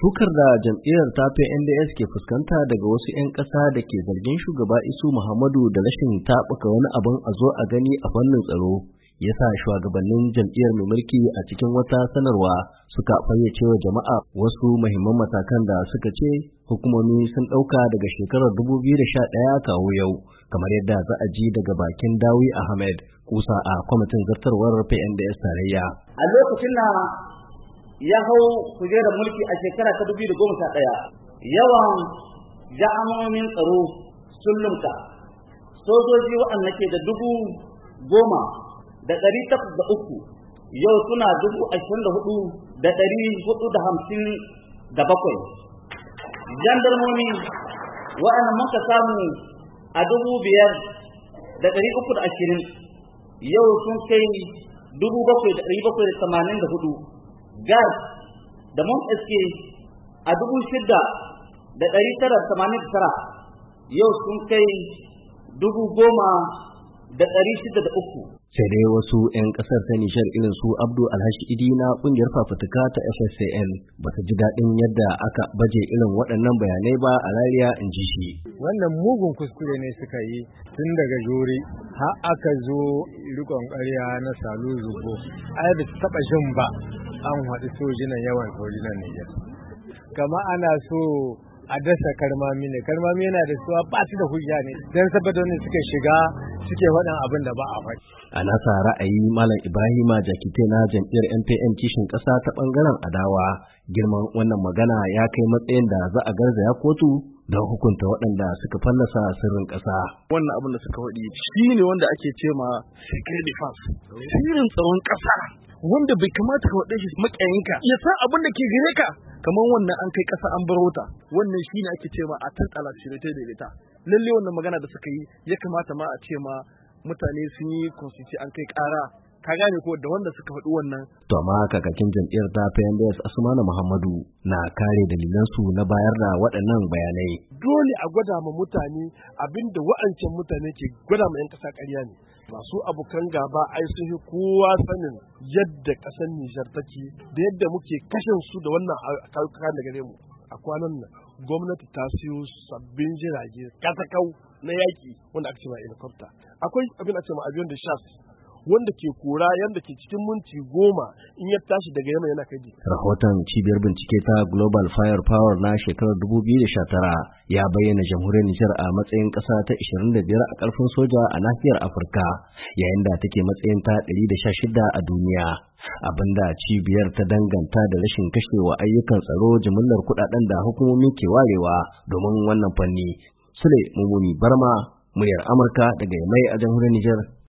Sukar da jam'iyyar ta PNDS ke fuskanta daga wasu 'yan ƙasa da ke zargin shugaba Isu Muhammadu da rashin taɓuka wani abin a zo a gani a fannin tsaro ya sa shugabannin jam'iyyar mai mulki a cikin wata sanarwa suka fayyace wa jama'a wasu muhimman matakan da suka ce hukumomi sun ɗauka daga shekarar 2011 kawo yau, kamar yadda za a ji daga bakin Dawi Ahmed, kusa a kwamitin zartarwar PNDS tarayya. A lokacin na ya hau kujerar mulki a shekara ta 2011, yawan jami'o'in tsaro sun lumka. Sojoji waɗanda ke da 10,803 yau suna 24,457. Jandarmomi waɗanda muka samu a 5,320 yau sun kai 7,784. Gas da mun iske a 6,989 yau sun kai 10,603. Sai dai wasu 'yan kasar ta Nijar irin su Abdu Alhashi Idi na kungiyar fafutuka ta FSCN ba su ji daɗin yadda aka baje irin waɗannan bayanai ba a rariya, in ji shi. Wannan mugun kuskure ne suka yi tun daga jori har aka zo rikon ƙarya na Salu Zubo. Ai ba su taɓa jin ba an haɗu sojinan yawan sojinan Nijar. Kama ana so a dasa karmami ne, karmami yana da suwa ba su da hujja ne, don saboda wani suka shiga suke waɗan abin da ba a faɗi. A nasa ra'ayi Malam Ibrahima Jakite na jam'iyyar MPN kishin ƙasa ta ɓangaren adawa, girman wannan magana ya kai matsayin da za a garzaya kotu don hukunta waɗanda suka fallasa sirrin ƙasa. Wannan abin da suka faɗi shi ne wanda ake ce ma secret defense, sirrin tsaron ƙasa, wanda bai kamata ka waɗe shi maƙiyinka ya san abin da ke gare ka, kamar wannan an kai ƙasa an bar wuta. Wannan shi ne ake ce ma a tantala shirete da ita. Lalle wannan magana da suka yi ya kamata ma a ce ma mutane sun yi constitution an kai ƙara, ka gane ko da wanda suka faɗi wannan. To amma kakakin jam'iyyar ta PNDS Asmanu Muhammadu na kare dalilansu na bayar da waɗannan bayanai. Dole a gwada ma mutane abinda wa'ancan mutane ke gwada ma 'yan ƙasa ƙarya ne. Masu abokan gaba ai sun yi kowa sanin yadda ƙasar Nijar take da yadda muke kashin su da wannan kayan da gare mu. A kwanan nan gwamnati ta siyo sabbin jirage kasakau na yaƙi wanda aka ce ma helicopter. Akwai abin ake ma avion de chasse wanda ke kora yadda ke cikin minti 10 in ya tashi daga yamma yana kai. Rahoton cibiyar bincike ta Global Firepower na shekarar 2019 ya bayyana jamhuriyar Nijar a matsayin ƙasa ta 25 a ƙarfin soja a nahiyar Afirka, yayin da take matsayin ta 116 a duniya. Abinda cibiyar ta danganta da rashin kashewa ayyukan tsaro jimillar kuɗaɗen da hukumomi ke warewa domin wannan fanni. Sule Mumuni Barma, muryar Amurka daga Yamai a jamhuriyar Nijar.